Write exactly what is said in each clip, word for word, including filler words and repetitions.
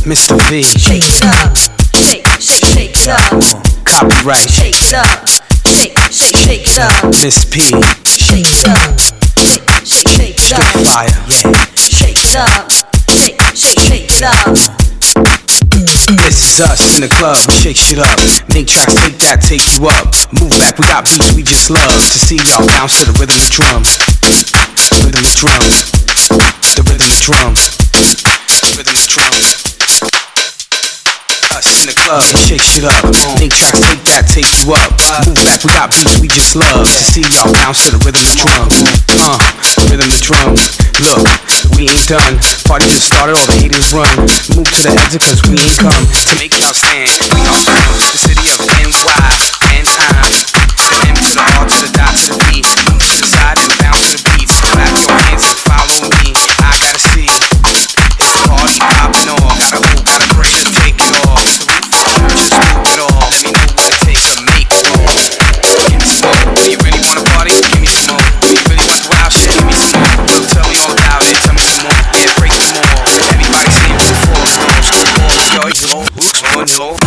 Mister V. Shake it up, shake, shake it up. Copyright. Shake it up, shake, shake, shake it up. Miss P. Shake it up, shake, shake, shake it up. Straight fire, yeah. Shake it up, shake, shake, shake it up. This is us in the club, we shake shit up. Make tracks, take that, take you up. Move back, we got beats we just love. To see y'all bounce to the rhythm of drums. Rhythm of drums. The rhythm of drums. Rhythm of drums. Us in the club, we shake shit up. Make tracks, take that, take you up. Move back, we got beats we just love. To see y'all bounce to the rhythm of drums. Uh, rhythm of drums. Look, we ain't done. Party just started, all the haters run. Move to the exit cause we ain't come to make y'all stand. We are from the city of N Y and time. The M to the R to the dot to the B. Move to the side and bounce to the beats. Clap your hands and follow me. I gotta see. It's a party popping off. Gotta hope, gotta pray to take it all. So we just move it all. Let me know what it takes to make it all. Give me some more. Do you really wanna party? Give me some more. Do you really want the wild shit? Give me some more. Look, tell me all about it. Tell me some more. Yeah, break them all. Everybody saying it's a force. It's a force. Yo, it's a force. It's a force.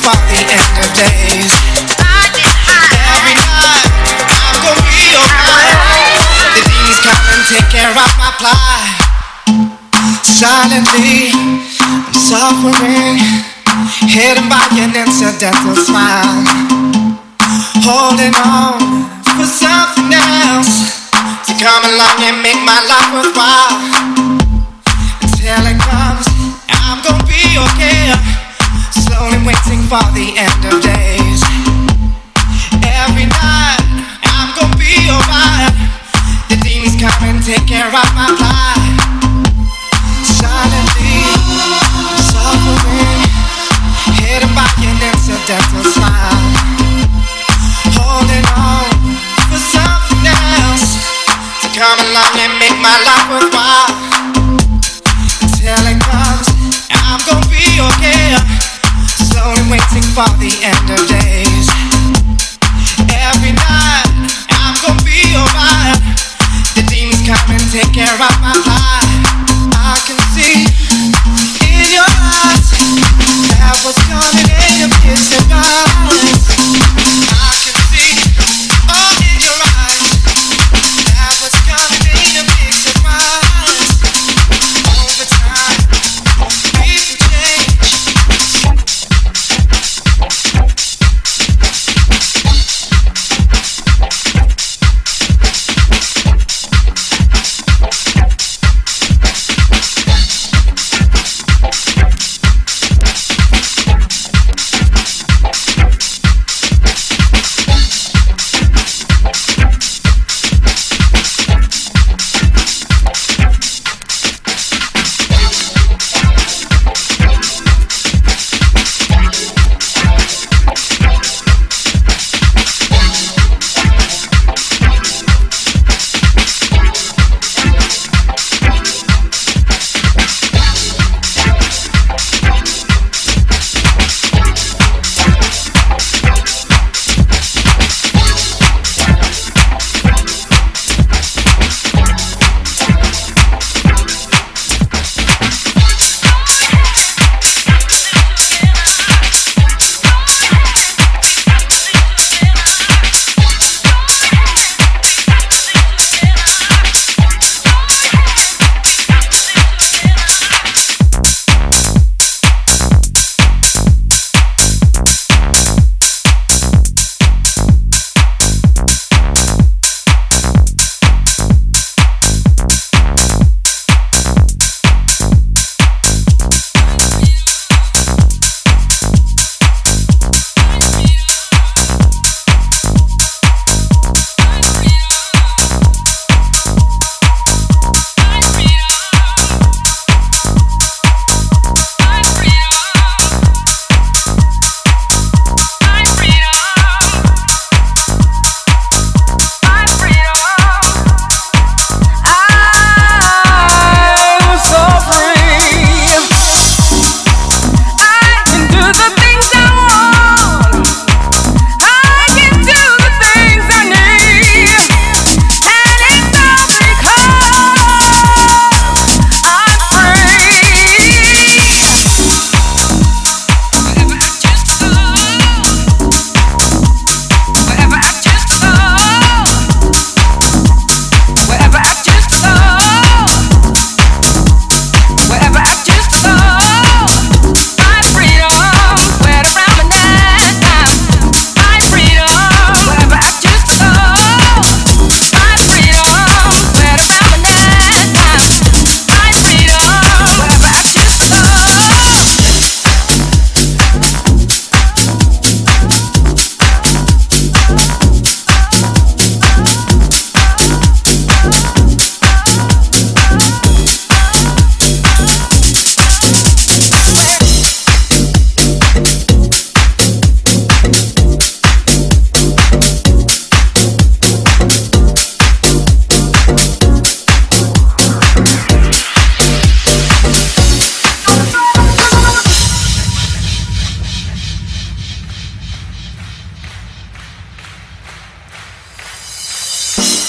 for the end of days. Every night I'm gonna be alright. The demons come and take care of my plight. Silently I'm suffering, hidden by an incidental smile, holding on for something else to come along and make my life worthwhile. Until it comes, I'm gonna be okay. Slowly waiting for the end of days. Every night I'm gonna be alright. The demons come and take care of my life. Silently suffering, hidden by an incidental smile, holding on for something else to come along and make my life worthwhile. Until it comes, I'm gonna be okay. Slowly waiting for the end of days. Every night I'm gonna be alright. The demons come and take care of my life. I can see in your eyes that what's coming ain't a big surprise. I can see all in your eyes that what's coming ain't a big surprise. Over time, people change.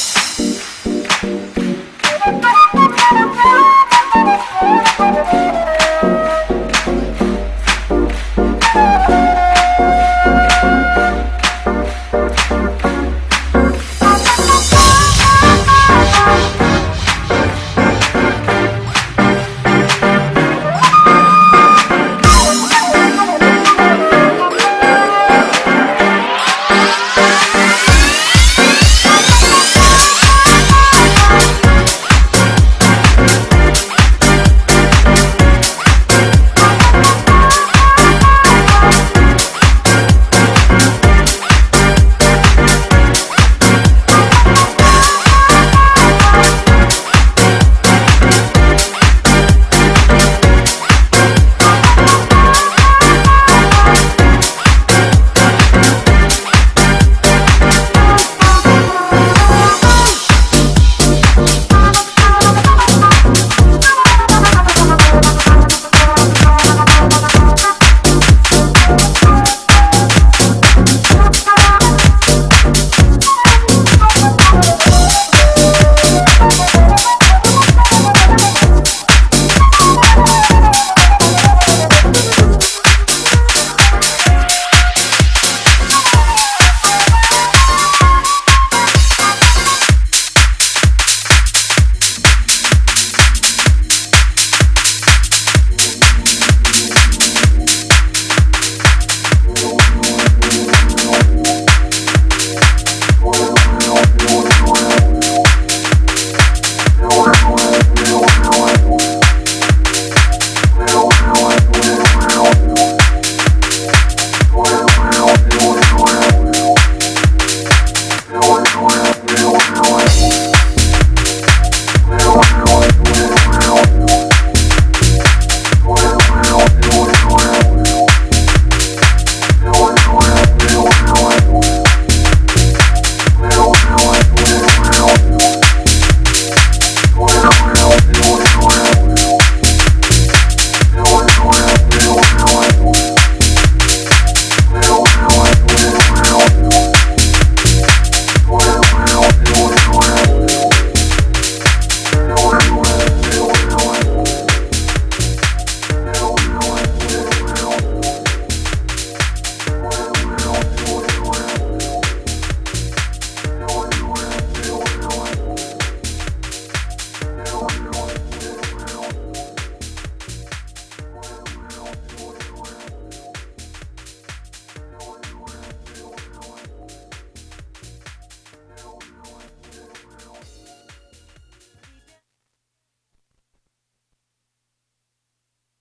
Thank you.